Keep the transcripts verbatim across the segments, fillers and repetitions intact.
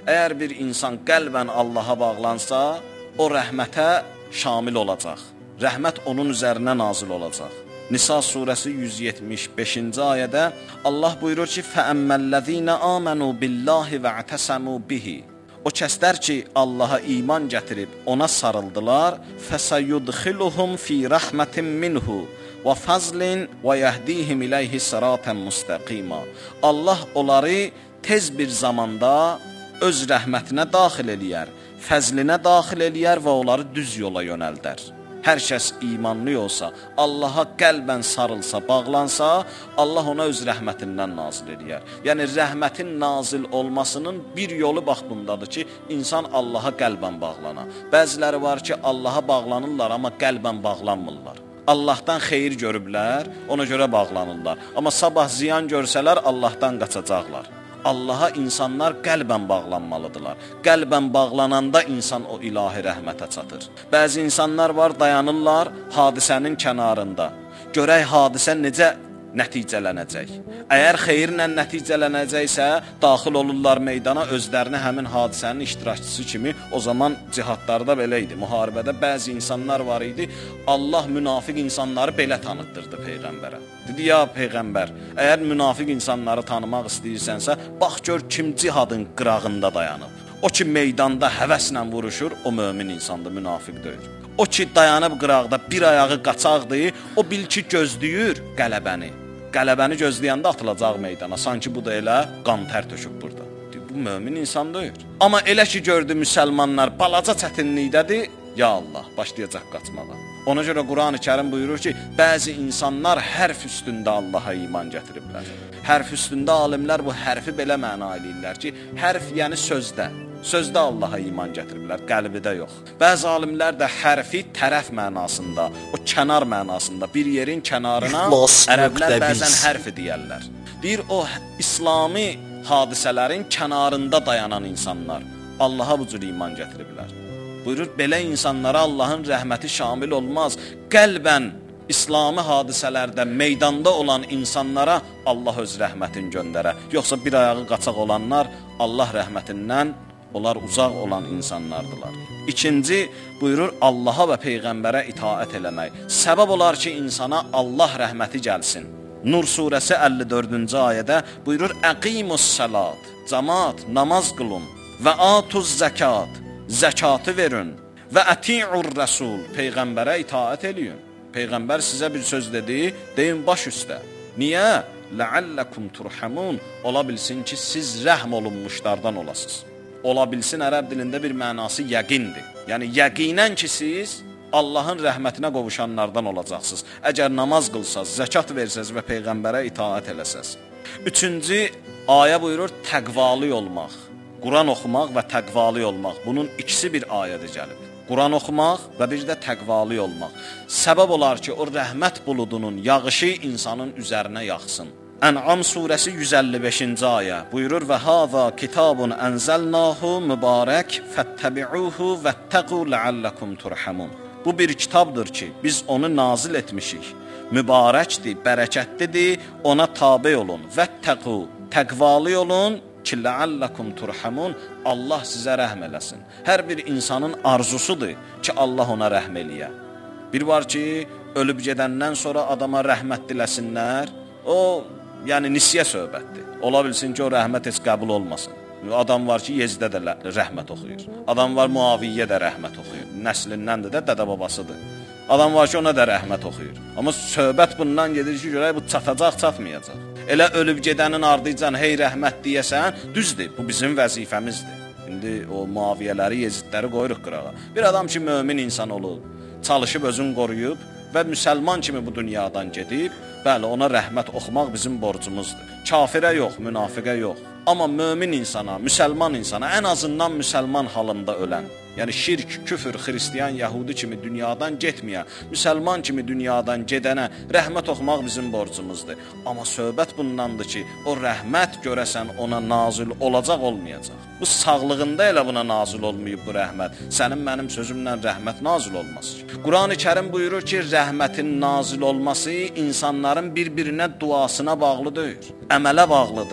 Əgər bir insan qəlbən Allaha bağlansa, o rəhmətə şamil olacaq. Rəhmət onun üzərinə nazil olacaq. Nisa surəsi yüz yetmiş beşinci ayədə Allah buyurur ki, فَأَمَّا آمَنُوا بِاللّٰهِ وَاعْتَسَمُوا بِهِ O kəslər ki, Allaha iman gətirib ona sarıldılar, فَسَيُدْخِلُهُمْ فِي رَحْمَةٍ مِّنْهُ وَفَضْلٍ وَيَهْدِيهِمْ إِلَيْهِ صِرَاطًا مُسْتَقِيمًا Allah onları tez bir zamanda öz rəhmətinə daxil eləyər, fəzlinə daxil eləyər və onları düz yola yönəldər. Hər kəs imanlı olsa, Allaha qəlbən sarılsa, bağlansa, Allah ona öz rəhmətindən nazil eləyər. Yəni, rəhmətin nazil olmasının bir yolu bax bundadır ki, insan Allaha qəlbən bağlana. Bəziləri var ki, Allaha bağlanırlar, amma qəlbən bağlanmırlar. Allahdan xeyir görüblər, ona görə bağlanırlar. Amma sabah ziyan görsələr, Allahdan qaçacaqlar. Allaha insanlar qəlbən bağlanmalıdırlar. Qəlbən bağlananda insan o ilahi rəhmətə çatır. Bəzi insanlar var, dayanırlar hadisənin kənarında. Görək hadisə necə nəticələnəcək. Əgər xeyirlə nəticələnəcəksə, daxil olurlar meydana, özlərini həmin hadisənin iştirakçısı kimi. O zaman cihadlarda belə idi, müharibədə bəzi insanlar var idi. Allah münafiq insanları belə tanıtdırdı Peyğəmbərə. Dedi, ya Peyğəmbər, əgər münafiq insanları tanımaq istəyirsənsə, bax gör kim cihadın qırağında dayanıb. O ki meydanda həvəslə vuruşur, o mömin insandır, münafiq deyil. O ki dayanıb qıraqda bir ayağı qaçaqdır, o bil ki gözləyir qələbəni. Qələbəni gözləyəndə atılacaq meydana. Sanki bu da elə qan tər töküb burada. Bu mömin insan deyil. Amma elə ki gördü müsəlmanlar balaca çətinlikdədir, ya Allah, başlayacaq qaçmağa. Ona görə Quran-ı Kərim buyurur ki, bəzi insanlar hərf üstündə Allaha iman gətiriblər. Hərf üstündə alimlər bu hərfi belə məna eləyirlər ki, hərf yəni sözdə. Sözdə Allaha iman gətiriblər, qəlbidə yox. Bəzi alimlər də hərfi tərəf mənasında, o kənar mənasında, bir yerin kənarına ərəblər bəzən hərfi deyərlər. Deyir, o İslami hadisələrin kənarında dayanan insanlar Allaha bu cür iman gətiriblər. Buyurur, belə insanlara Allahın rəhməti şamil olmaz. Qəlbən İslami hadisələrdə meydanda olan insanlara Allah öz rəhmətini göndərə. Yoxsa bir ayağı qaçaq olanlar Allah rəhmətindən onlar uzaq olan insanlardılar. İkinci, buyurur, Allaha və Peyğəmbərə itaət eləmək. Səbəb olar ki, insana Allah rəhməti gəlsin. Nur surəsi əlli dördüncü ayədə buyurur, Əqimus salat, cəmaat, namaz qılın və atuz zəkat, zəkatı verin və əti'ur rəsul, Peyğəmbərə itaət eləyin. Peyğəmbər sizə bir söz dedi, deyin baş üstə. Niyə? Ləalləkum turhamun, ola bilsin ki, siz rəhm olunmuşlardan olasınız. Ola bilsin, ərəb dilində bir mənası yəqindir. Yəni, yəqinən ki, siz Allahın rəhmətinə qovuşanlardan olacaqsınız. Əgər namaz qılsaz, zəkat versəz və Peyğəmbərə itaət eləsəz. Üçüncü, ayə buyurur, təqvalı olmaq. Quran oxumaq və təqvalı olmaq. Bunun ikisi bir ayədə gəlib. Quran oxumaq və bir də təqvalı olmaq. Səbəb olar ki, o rəhmət buludunun yağışı insanın üzərinə yaxsın. Ən'am surəsi yüz əlli beşinci ayə buyurur və hâzâ kitabun ənzəlnâhu mübarək fəttəbi'uhu vəttəqu ləalləkum turhamun. Bu bir kitabdır ki, biz onu nazil etmişik. Mübarəkdir, bərəkətlidir, ona tabe olun. Vəttəqu, təqvalı olun ki, ləalləkum turhamun, Allah sizə rəhm eləsin. Hər bir insanın arzusudur ki, Allah ona rəhm eləyə. Bir var ki, ölüb gedəndən sonra adama rəhmət diləsinlər, o yəni nisiyə söhbətdir. Ola bilsin ki, o rəhmət heç qəbul olmasın. Adam var ki, Yezdə də rəhmət oxuyur. Adam var, Muaviyyə də rəhmət oxuyur. Nəslindəndir də, dədə babasıdır. Adam var ki, ona da rəhmət oxuyur. Amma söhbət bundan gedir ki, görək, bu çatacaq, çatmayacaq. Elə ölüb gedənin ardıcan, hey rəhmət deyəsən, düzdür, bu bizim vəzifəmizdir. İndi o Muaviyyələri, Yezidləri qoyuruq qırağa. Bir adam ki, mömin insan olub, çalışıb özün qoruyub və müsəlman kimi bu dünyadan gedib, bəli, ona rəhmət oxumaq bizim borcumuzdur. Kafirə yox, münafiqə yox. Amma mömin insana, müsəlman insana, ən azından müsəlman halında ölən, yəni şirk, küfür, xristiyan, yəhudi kimi dünyadan getməyən, müsəlman kimi dünyadan gedənə rəhmət oxumaq bizim borcumuzdur. Amma söhbət bundandır ki, o rəhmət görəsən ona nazil olacaq, olmayacaq. Bu sağlığında elə buna nazil olmayıb bu rəhmət. Sənin mənim sözümlə rəhmət nazil olması. Quran-ı Kərim buyurur ki, rəhmətin nazil olması insanların bir-birinə duasına bağlı deyil, əmələ bağlıdır.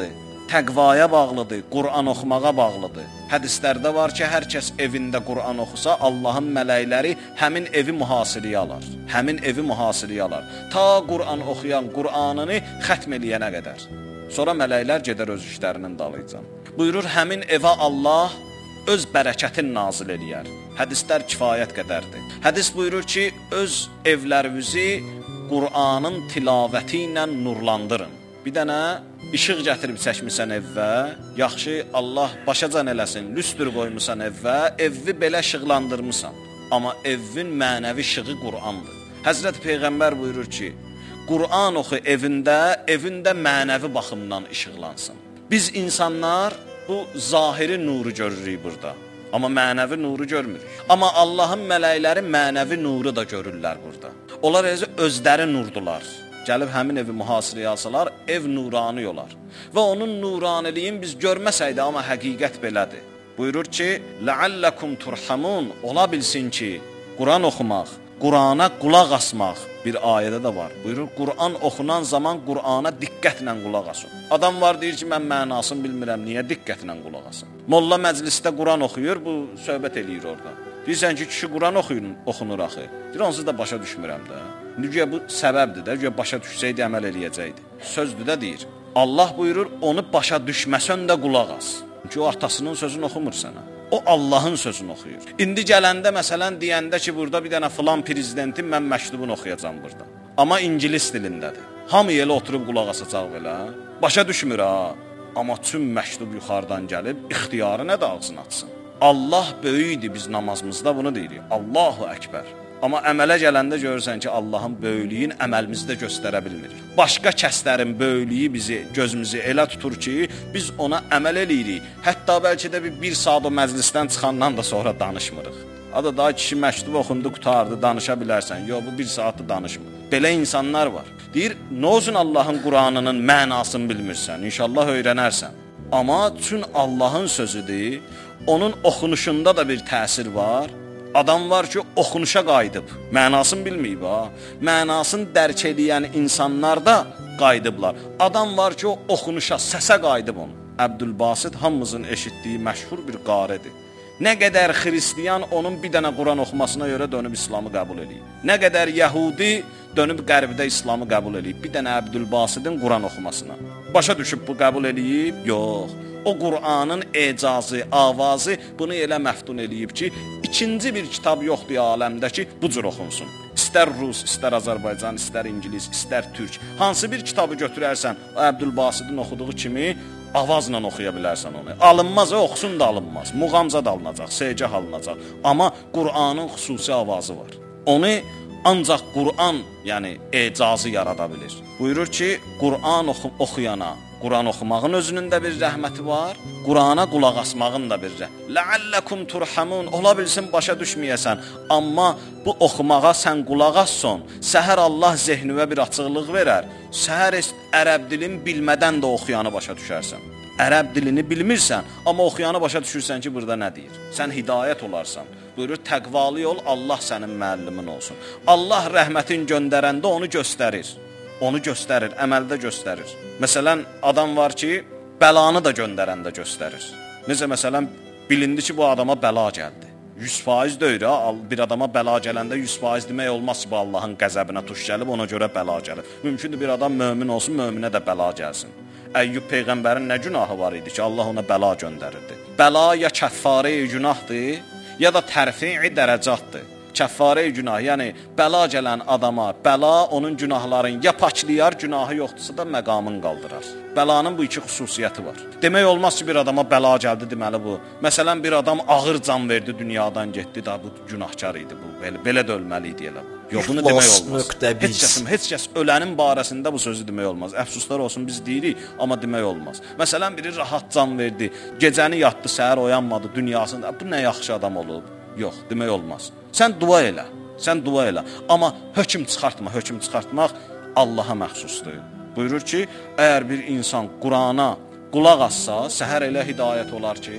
təqvaya bağlıdır, Qur'an oxumağa bağlıdır. Hədislərdə var ki, hər kəs evində Qur'an oxusa, Allahın mələkləri həmin evi mühasirəyə alar. Həmin evi mühasirəyə alar. Ta Qur'an oxuyan Qur'anını xətm eləyənə qədər. Sonra mələklər gedər öz işlərinin dalıyca. Buyurur, həmin evə Allah öz bərəkətini nazil eləyər. Hədislər kifayət qədərdir. Hədis buyurur ki, öz evlərinizi Qur'anın tilavəti ilə nurlandırın. Bir dənə işıq gətirib çəkmisən evvə, yaxşı Allah başacan eləsin, lüstür qoymusan evvə, evi belə işıqlandırmısan. Amma evin mənəvi işığı Qur'andır. Həzrət Peyğəmbər buyurur ki, Qur'an oxu evində, evində mənəvi baxımdan işıqlansın. Biz insanlar bu zahiri nuru görürük burada. Amma mənəvi nuru görmürük. Amma Allahın mələkləri mənəvi nuru da görürlər burada. Onlar özləri nurdular. Gəlib həmin evi mühasirəyə alsalar, ev nurani olar. Və onun nuraniliyin biz görməsəydi, amma həqiqət belədir. Buyurur ki, لَعَلَّكُمْ تُرْحَمُونَ Ola bilsin ki, Qur'an oxumaq, Qur'ana qulaq asmaq bir ayədə də var. Buyurur, Qur'an oxunan zaman Qur'ana diqqətlə qulaq asın. Adam var, deyir ki, mən mənasını bilmirəm, niyə diqqətlə qulaq asın? Molla məclisdə Qur'an oxuyur, bu söhbət eləyir orada. Deyirsən ki, kişi Qur'an oxuyun, oxunur axı. Deyir, onsuz da başa düşmürəm də. Güya bu səbəbdir də, güya başa düşsəydi, əməl eləyəcəkdi. Sözdür də deyir. Allah buyurur, onu başa düşməsən də qulaq as. Çünki o atasının sözünü oxumur sənə. O Allahın sözünü oxuyur. İndi gələndə, məsələn, deyəndə ki, burada bir dənə filan prezidentin mən məktubunu oxuyacam burada. Amma ingilis dilindədir. Hamı elə oturub qulaq asacaq belə. Başa düşmür ha. Amma tüm məktub yuxarıdan gəlib, ixtiyarı nə də ağzını açsın. Allah böyükdür, biz namazımızda bunu deyirik. Allahu Əkbər. Amma əmələ gələndə görürsən ki, Allahın böyüklüyünü əməlimizdə göstərə bilmirik. Başqa kəslərin böyüklüyü bizi, gözümüzü elə tutur ki, biz ona əməl eləyirik. Hətta bəlkə də bir, bir saat o məclisdən çıxandan da sonra danışmırıq. Ada daha kişi məktub oxundu, qutardı, danışa bilərsən. Yox, bu bir saatı danışmır. Belə insanlar var. Deyir, nə olsun Allahın Qur'anının mənasını bilmirsən, inşallah öyrənərsən. Amma tüm Allahın sözüdür, onun oxunuşunda da bir təsir var. Adam var ki, oxunuşa qayıdıb, mənasını bilməyib ha. Mənasını dərk edən insanlar da qayıdıblar. Adam var ki, o oxunuşa, səsə qayıdıb onu. Əbdülbasit hamımızın eşitdiyi məşhur bir qaridir. Nə qədər xristiyan onun bir dənə Qur'an oxumasına görə dönüb İslamı qəbul edib. Nə qədər yəhudi dönüb qərbdə İslamı qəbul edib. Bir dənə Əbdülbasitin Qur'an oxumasına. Başa düşüb bu qəbul edib? Yox. O Qur'anın ecazı, avazı bunu elə məftun eləyib ki, ikinci bir kitab yoxdur aləmdə ki, bu cür oxunsun. İstər Rus, istər Azərbaycan, istər İngilis, istər Türk. Hansı bir kitabı götürərsən, Əbdülbasitin oxuduğu kimi avazla oxuya bilərsən onu. Alınmaz, oxusun da alınmaz. Muğamza da alınacaq, segah alınacaq. Amma Qur'anın xüsusi avazı var. Onu ancaq Qur'an, yəni ecazı yarada bilir. Buyurur ki, Qur'an oxu oxuyana, Qur'an oxumağın özünün də bir rəhməti var, Qur'ana qulaq asmağın da bir rəhməti. Ləalləkum turhamun, ola bilsin başa düşməyəsən, amma bu oxumağa sən qulaq asson, səhər Allah zehninə bir açıqlıq verər, səhər ərəb dilini bilmədən də oxuyanı başa düşərsən. Ərəb dilini bilmirsən, amma oxuyanı başa düşürsən ki, burada nə deyir? Sən hidayət olarsan. Buyurur, təqvalı ol, Allah sənin müəllimin olsun. Allah rəhmətin göndərəndə onu göstərir. Onu göstərir, əməldə göstərir. Məsələn, adam var ki, bəlanı da göndərəndə göstərir. Necə məsələn, bilindi ki, bu adama bəla gəldi. yüz faiz deyir, ha, bir adama bəla gələndə yüz faiz demək olmaz ki, bu Allahın qəzəbinə tuş gəlib, ona görə bəla gəlir. Mümkündür bir adam mömin olsun, möminə də bəla gəlsin. Əyyub Peyğəmbərin nə günahı var idi ki, Allah ona bəla göndərirdi? Bəla ya kəffarə-i günahdır, ya da tərfi-i dərəcatdır. Kəffarə-i günah, yəni bəla gələn adama, bəla onun günahlarını ya paklayar, günahı yoxdursa da məqamını qaldırar. Bəlanın bu iki xüsusiyyəti var. Demək olmaz ki, bir adama bəla gəldi, deməli bu. Məsələn, bir adam ağır can verdi, dünyadan getdi, da bu günahkar idi, bu belə, belə də ölməli idi elə bu. Yox, bunu demək olmaz. Heç kəs, heç kəs ölənin barəsində bu sözü demək olmaz. Əfsuslar olsun, biz deyirik, amma demək olmaz. Məsələn, biri rahat can verdi, gecəni yatdı, səhər oyanmadı, dünyasında, bu nə yaxşı adam olub? Yox, demək olmaz. Sən dua elə, sən dua elə. Amma hökm çıxartma, hökm çıxartmaq Allaha məxsusdur. Buyurur ki, əgər bir insan Qur'ana qulaq assa, səhər elə hidayət olar ki,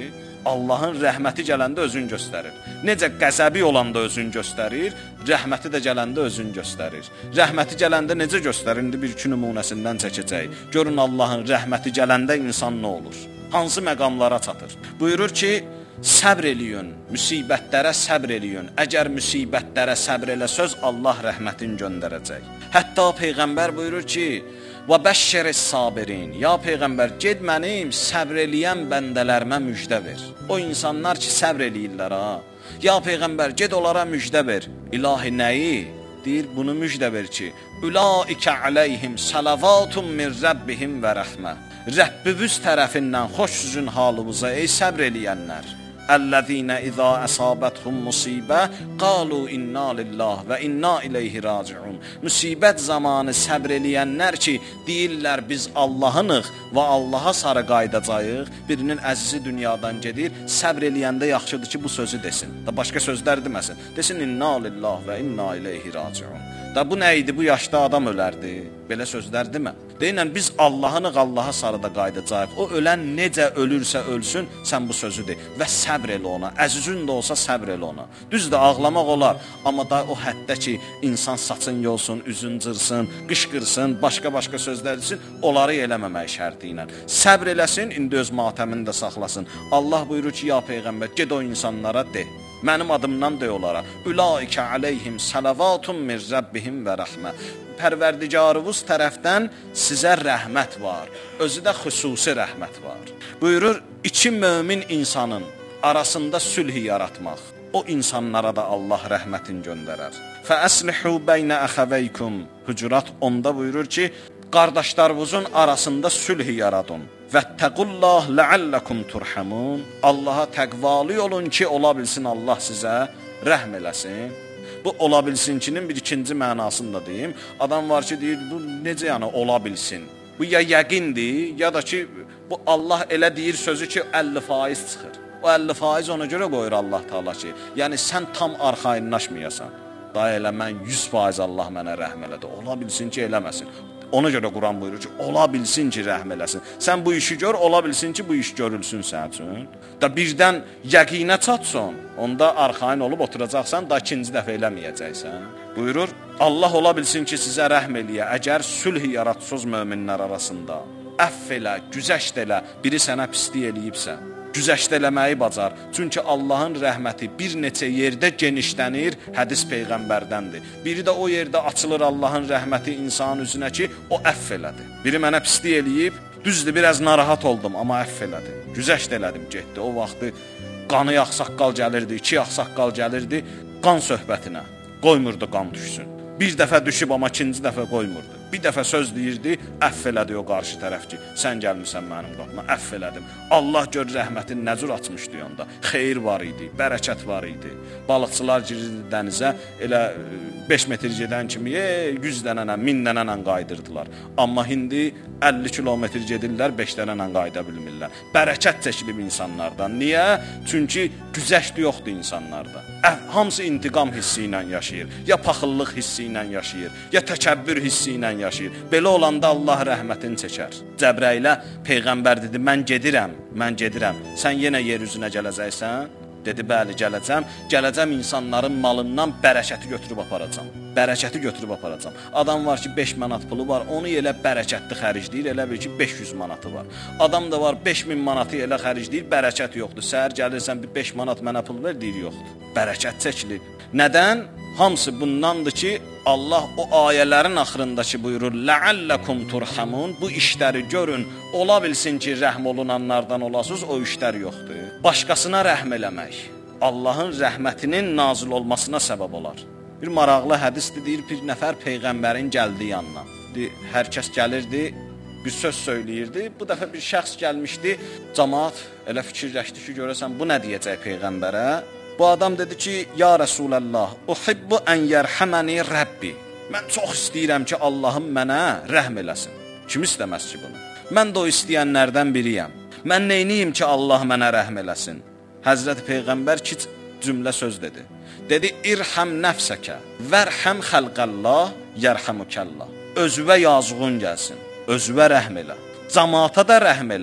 Allahın rəhməti gələndə özünü göstərir. Necə qəzəbi olanda özünü göstərir, rəhməti də gələndə özünü göstərir. Rəhməti gələndə necə göstərir? İndi bir iki nümunəsindən çəkəcək. Görün Allahın rəhməti gələndə insan nə olur? Hansı məqamlara çatır? Buyurur ki, səbr eləyin, müsibətlərə səbr eləyin. Əgər müsibətlərə səbr eləsəz, Allah rəhmətini göndərəcək. Hətta Peyğəmbər buyurur ki, və bəşşəris sabirin. Ya Peyğəmbər, ged mənim səbr eləyən bəndələrimə müjdə ver. O insanlar ki, səbr eləyirlər ha. Ya Peyğəmbər, ged onlara müjdə ver. İlahi nəyi? Deyir, bunu müjdə ver ki, Ülaikə aleyhim salavatun min Rabbihim və rəhmə. Rəbbimiz tərəfindən xoş sizin halınıza, ey səbr eləyənlər. Əllezîne izâ əsabethum musibə qalu inna lillah və inna ileyhi raciun. Müsibət zamanı səbr eləyənlər ki, deyirlər biz Allahınıq və Allaha sarı qaydacağıq. Birinin əzizi dünyadan gedir, səbr eləyəndə yaxşıdır ki, bu sözü desin. Da başqa sözlər deməsin. Desin inna lillah və inna ileyhi raciun. Da bu nə idi? Bu yaşda adam ölərdi. Belə sözlər demə. Deyinən biz Allahınıq, Allaha sarı da qaydacağıq. O ölən necə ölürsə ölsün, sən bu sözü de və səbr elə ona. Əzizün də olsa səbr elə ona. Düzdür, ağlamaq olar, amma da o həddə ki, insan saçın yolsun, üzün cırsın, qışqırsın, başqa-başqa sözlər desin, onları eləməmək şərti ilə. Səbr eləsin, indi öz matəmini də saxlasın. Allah buyurur ki, ya Peyğəmbər, ged o insanlara de. Mənim adımdan de onlara. Ülaikə aleyhim salavatun min Rabbihim və rəhmə. Pərverdigarınız tərəfdən sizə rəhmət var. Özü də xüsusi rəhmət var. Buyurur, iki mömin insanın arasında sülh yaratmaq. O insanlara da Allah rəhmətin göndərər. Fəəslihu beynə əxəvəykum. Hucurat onda buyurur ki, qardaşlarınızın arasında sülh yaradın. Vəttəqullah ləalləkum turhamun. Allaha təqvalı olun ki, ola bilsin Allah sizə rəhm eləsin. Bu ola bilsinkinin bir ikinci mənasını da deyim. Adam var ki, deyir, bu necə yəni ola bilsin? Bu ya yəqindir, ya da ki, bu Allah elə deyir sözü ki, əlli faiz çıxır. O əlli faiz ona görə qoyur Allah Taala ki, yəni sən tam arxayınlaşmayasan. Da elə mən yüz faiz Allah mənə rəhm elədi. Ola bilsin ki, eləməsin. Ona görə Quran buyurur ki, ola bilsin ki, rəhm eləsin. Sən bu işi gör, ola bilsin ki, bu iş görülsün sən üçün. Da birdən yəqinə çatsın, onda arxayın olub oturacaqsan, da ikinci dəfə eləməyəcəksən. Buyurur, Allah ola bilsin ki, sizə rəhm eləyə, əgər sülh yaratsız möminlər arasında, əff elə, güzəşt elə, biri sənə pislik eləyibsə, güzəşt eləməyi bacar. Çünki Allahın rəhməti bir neçə yerdə genişlənir, hədis Peyğəmbərdəndir. Biri də o yerdə açılır Allahın rəhməti insanın üzünə ki, o əff elədi. Biri mənə pislik eləyib, düzdür, biraz narahat oldum, amma əff elədi. Güzəşt elədim, getdi. O vaxtı qanı yaxsaqqal gəlirdi, iki yaxsaqqal gəlirdi, qan söhbətinə. Qoymurdu qan düşsün. Bir dəfə düşüb, amma ikinci dəfə qoymurdu. Bir dəfə söz deyirdi, əff elədi o qarşı tərəf ki, sən gəlmirsən mənim qapıma, əff elədim. Allah gör rəhmətin nə cür açmışdı yanda. Xeyir var idi, bərəkət var idi. Balıqçılar girirdi dənizə, elə beş metr gedən kimi yüz dənənə, min dənənə qaydırdılar. Amma indi əlli kilometr gedirlər, beş dənənə qayda bilmirlər. Bərəkət çəkilib insanlardan. Niyə? Çünki güzəşt yoxdur insanlarda. Əh, hamısı intiqam hissi ilə yaşayır, ya paxıllıq hissi ilə yaşayır, ya təkəbbür hissi ilə yaşayır. Belə olanda Allah rəhmətini çəkər. Cəbrailə Peyğəmbər dedi, mən gedirəm, mən gedirəm. Sən yenə yer üzünə gələcəksən? Dedi, bəli, gələcəm. Gələcəm insanların malından bərəkəti götürüb aparacam. Bərəkəti götürüb aparacam. Adam var ki, beş manat pulu var, onu elə bərəkətli xərcləyir, elə bil ki, beş yüz manatı var. Adam da var, beş min manatı elə xərcləyir, bərəkət yoxdur. Səhər gəlirsən, bir beş manat mənə pul ver, deyir, yoxdur. Bərəkət çəkilib. Nədən? Hamısı bundandır ki, Allah o ayələrin axırındakı buyurur, Ləalləkum turhamun, bu işləri görün, ola bilsin ki, rəhm olunanlardan olasınız, o işlər yoxdur. Başqasına rəhm eləmək, Allahın rəhmətinin nazil olmasına səbəb olar. Bir maraqlı hədisdir, deyir, bir nəfər Peyğəmbərin gəldi yanına. Deyir, hər kəs gəlirdi, bir söz söyləyirdi, bu dəfə bir şəxs gəlmişdi, cəmaat elə fikirləşdi ki, görəsən, bu nə deyəcək Peyğəmbərə? Bu adam dedi ki, ya Rəsuləllah, uhibbu ən yərhəməni Rəbbi. Mən çox istəyirəm ki, Allahım mənə rəhm eləsin. Kim istəməz ki bunu? Mən də o istəyənlərdən biriyəm. Mən neyniyim ki, Allah mənə rəhm eləsin? Həzrəti Peyğəmbər ki, cümlə söz dedi. Dedi, irhəm nəfsəkə, vərhəm xəlqəllah, yərhəmükəllah. Özüvə yazığın gəlsin, özüvə rəhm elə. Cəmaata da rəhm elə.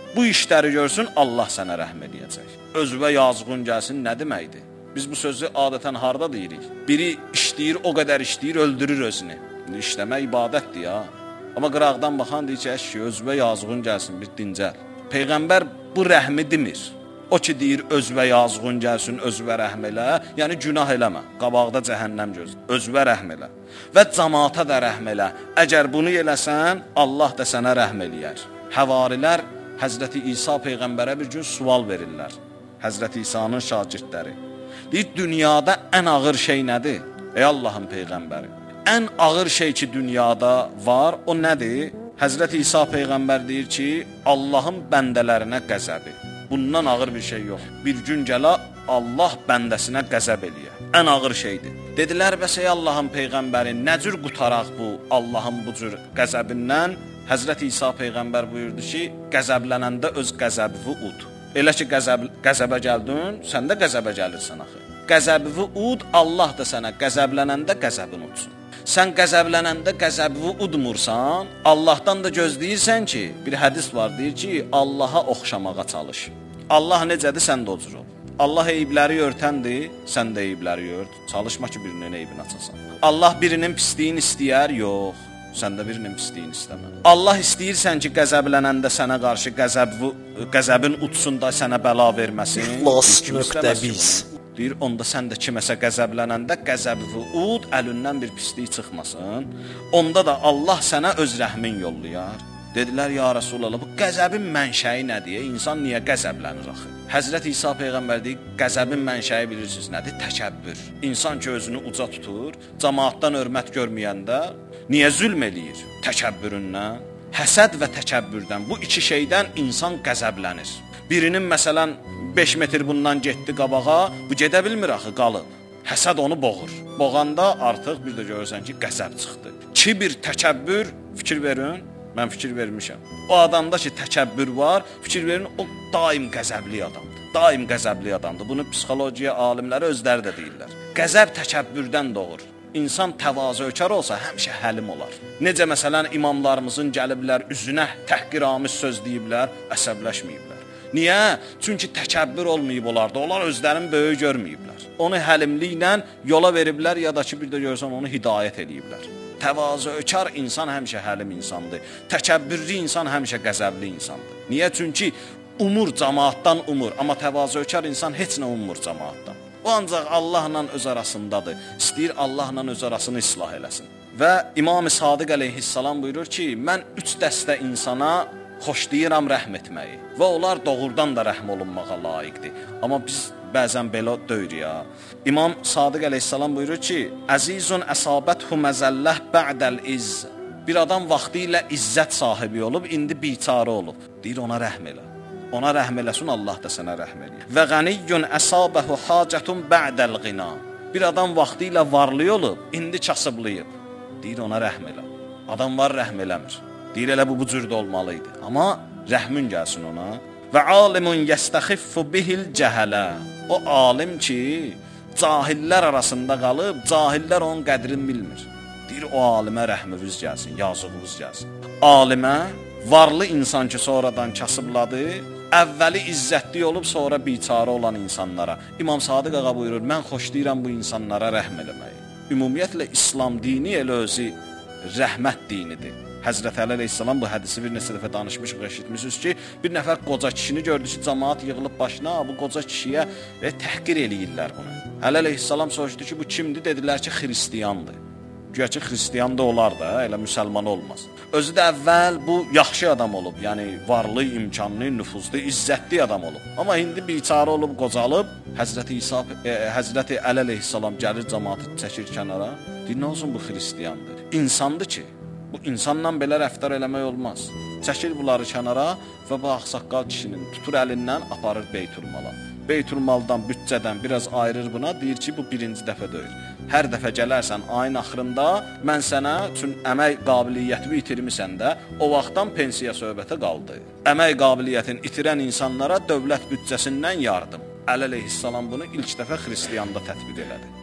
Bu işləri görsün, Allah sənə rəhm eləyəcək. Özünə yazğın gəlsin nə deməkdir? Biz bu sözü adətən harda deyirik? Biri işləyir, o qədər işləyir, öldürür özünü. İşləmək ibadətdir ya. Amma qıraqdan baxan deyir ki, əşki, özünə yazğın gəlsin, bir dincəl. Peyğəmbər bu rəhmi demir. O ki, deyir, özünə yazğın gəlsin, özünə rəhm elə, yəni günah eləmə, qabaqda cəhənnəm gözlə, özünə rəhm elə və cəmaata da rəhm elə. Əgər bunu eləsən, Allah da sənə rəhm eləyər. Həvarilər Həzrəti İsa Peyğəmbərə bir gün sual verirlər. Həzrəti İsa'nın şagirdləri. Deyir, dünyada ən ağır şey nədir? Ey Allahın Peyğəmbəri, ən ağır şey ki, dünyada var, o nədir? Həzrəti İsa Peyğəmbər deyir ki, Allahın bəndələrinə qəzəbi. Bundan ağır bir şey yox. Bir gün gələ Allah bəndəsinə qəzəb eləyə. Ən ağır şeydir. Dedilər, bəs ey Allahın Peyğəmbəri, nə cür qutaraq bu Allahın bu cür qəzəbindən? Həzrəti İsa Peyğəmbər buyurdu ki, qəzəblənəndə öz qəzəbivi ud. Elə ki, qəzəb, qəzəbə gəldin, sən də qəzəbə gəlirsən axı. Qəzəbivi ud, Allah da sənə qəzəblənəndə qəzəbin udsun. Sən qəzəblənəndə qəzəbivi udmursan, Allahdan da gözləyirsən ki, bir hədis var, deyir ki, Allaha oxşamağa çalış. Allah necədir, sən də o cür ol. Allah eyibləri örtəndir, sən də eyibləri ört. Çalışma ki, birinin eybini açasan. Allah birinin pisliyini istəyər, yox. Sən də birinin pisliyini istəmə. Allah istəyirsən ki, qəzəblənəndə sənə qarşı qəzəbi, qəzəbin utsun da sənə bəla verməsin. İxlas.biz Deyir, onda sən də kiməsə qəzəblənəndə qəzəbi ud, əlindən bir pislik çıxmasın. Onda da Allah sənə öz rəhmin yollayar. Dedilər, ya Rasulallah, bu qəzəbin mənşəyi nədir? İnsan niyə qəzəblənir axı? Həzrəti İsa Peyğəmbər deyir, qəzəbin mənşəyi bilirsiniz nədir? Təkəbbür. İnsan ki, özünü uca tutur, cəmaatdan hörmət görməyəndə niyə zülm eləyir? Təkəbbüründən, həsəd və təkəbbürdən, bu iki şeydən insan qəzəblənir. Birinin məsələn beş metr bundan getdi qabağa, bu gedə bilmir axı, qalıb. Həsəd onu boğur. Boğanda artıq bir də görürsən ki, qəzəb çıxdı. Kibir, təkəbbür, fikir verin, mən fikir vermişəm. O adamda ki, təkəbbür var, fikir verin, o daim qəzəbli adamdır. Daim qəzəbli adamdır. Bunu psixologiya alimləri özləri də deyirlər. Qəzəb təkəbbürdən doğur. İnsan təvazökar olsa həmişə həlim olar. Necə məsələn imamlarımızın gəliblər, üzünə təhqiramiz söz deyiblər, əsəbləşməyiblər. Niyə? Çünki təkəbbür olmayıb onlarda. Onlar özlərini böyük görməyiblər. Onu həlimliklə yola veriblər ya da ki, bir də görsən onu hidayət eləyiblər. Təvazökar insan həmişə həlim insandır. Təkəbbürlü insan həmişə qəzəbli insandır. Niyə? Çünki umur cəmaatdan umur. Amma təvazökar insan heç nə ummur cəmaatdan. O ancaq Allahla öz arasındadır. İstəyir Allahla öz arasını islah eləsin. Və İmam-ı Sadiq əleyhissalam buyurur ki, mən üç dəstə insana xoşlayıram rəhm etməyi və onlar doğrudan da rəhm olunmağa layiqdir. Amma biz bəzən belə döyür ya. İmam Sadiq əleyhissalam buyurur ki, əzizun əsabəthu məzəlləh bə'dəl izz. Bir adam vaxtı ilə izzət sahibi olub, indi biçarə olub. Deyir, ona rəhm elə. Ona rəhm eləsin, Allah da sənə rəhm eləyir. Və qəniyyun əsabəhu hacətun bə'dəl qina. Bir adam vaxtı ilə varlı olub, indi kasıblayıb. Deyir, ona rəhm elə. Adam var, rəhm eləmir. Deyir, elə bu, bu cürdə olmalıydı. Amma rəhmin gəlsin ona. Və alimun yəstəxiffu bihil cəhələ. O alim ki, cahillər arasında qalıb, cahillər onun qədrini bilmir. Deyir, o alimə rəhmimiz gəlsin, yazığımız gəlsin. Alimə, varlı insan ki, sonradan kasıbladı, əvvəli izzətli olub, sonra biçarə olan insanlara. İmam Sadiq ağa buyurur, mən xoşlayıram bu insanlara rəhm eləməyi. Ümumiyyətlə, İslam dini elə özü rəhmət dinidir. Həzrət Əli əleyhissalam bu hədisi bir neçə dəfə danışmışıq, eşitmişsiniz ki, bir nəfər qoca kişini gördü ki, cəmaat yığılıb başına, bu qoca kişiyə e, təhqir eləyirlər bunu. Əli əleyhissalam soruşdu ki, bu kimdir? Dedilər ki, xristiyandır. Güya ki, xristiyan da olar da, elə müsəlman olmaz. Özü də əvvəl bu yaxşı adam olub, yəni varlı, imkanlı, nüfuzlu, izzətli adam olub. Amma indi biçarə olub, qocalıb, Həzrəti İsa, e, Həzrəti Əli əleyhissalam gəlir cəmaatı çəkir kənara, deyir, nə olsun bu xristiyandır? İnsandır ki, bu insanla belə rəftar eləmək olmaz. Çəkir bunları kənara və bu ağsaqqal kişinin tutur əlindən aparır Beytülmala. Beytülmaldan, bütcədən biraz ayırır buna, deyir ki, bu birinci dəfə deyil. Hər dəfə gələrsən ayın axırında, mən sənə üçün əmək qabiliyyətini itirmisən də, o vaxtdan pensiya söhbətə qaldı. Əmək qabiliyyətini itirən insanlara dövlət bütcəsindən yardım. Əli əleyhissalam bunu ilk dəfə xristiyanda tətbiq elədi.